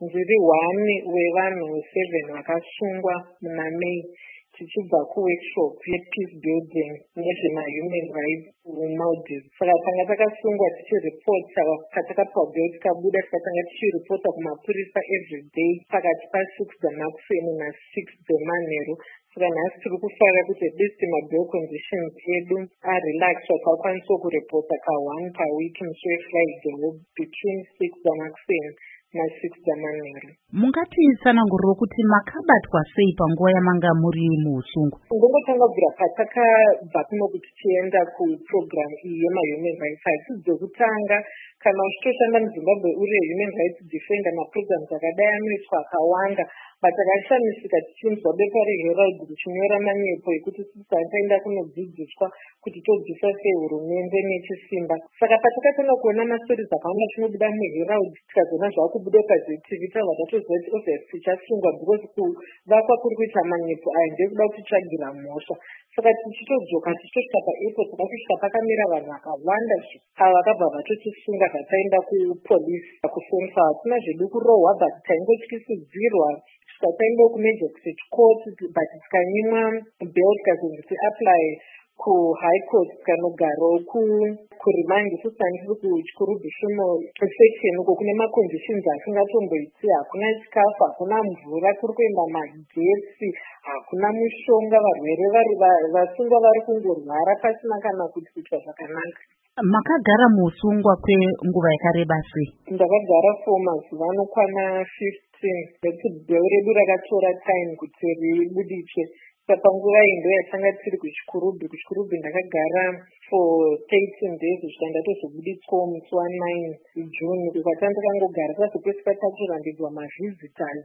ndiri 1 wevanhu 7 vakasungwa muna May tichibva kuworkshop yepeace building nezvemahuman rights muMaldives. Saka tanga takasungwa tichiripota patakapiwa bheo tikabuda tikatanga tichiripota kumapurisa everyday pakati pa6 dzamakuseni na6 dzemanheru. Saka nhasi tiri kufarira kuti at least mabheo conditions edu arelaxwa pakwaniswa kuripota ka1 per week musi wefriday between 6 dzamakuseni na6 dzamanheru. Mungati tsananguriro kuti makabatwa sei panguva yamanga muri muusungwa? Ndongotanga kubvira patakabva kuno kuti tichienda kuprogram iyi yemahuman rights. Hasi dzokutanga kana uchitoshanda muZimbabwe uri human rights defender, maprograms akadai anoitwa akawanda, but takashamisika tichinzwa bepa reHerald richinyora manyepo ekuti sisi takaenda kunodzidziswa kuti todzidziswa sehurumende nechisimba. Saka patakatanga kuona mastori akawanda chinobuda muHerald, tikazoona zvaakubuda paZTV, tabva tatoziva kuti obviously tichasungwa because kuvakwa kuri kuita manyepo aya ndekuda kutitsvagira mhosva. Saka tichitodzoka tichitosvika paairport takasvika pakamira vanhu vakawanda ava vakabva vatotisunga vataenda kupolisi kufensa. Hatina zvedu kurohwa but taingotyisidzirwa kusvika taenda kumagistrate court, but tikanyimwa bail tikazonzi tiapply kuhigh court tikanogarawo kurimand. Kusandiri kuchikurubifuno section uko kune maconditions asingatomboiti, hakuna chikafu, hakuna mvura, kuri kuenda magetsi, hakuna mushonga, varwere vasungwa vari kungorwara pasina kana kuitwa zvakanaka. Makagara muusungwa kwenguva yakareba sei? Ndakagara for mazuva anokwana 15 nekuti bheu redu rakatora time kuti ribuditswe. Panguva iyi ndo yatanga tiri kuchikurubhi ndakagara for 13 days kusvika ndatozobuditswawo musi wa9 June. Kwatanga takangogara tazopedzisira tachirandidzwa mavhizitors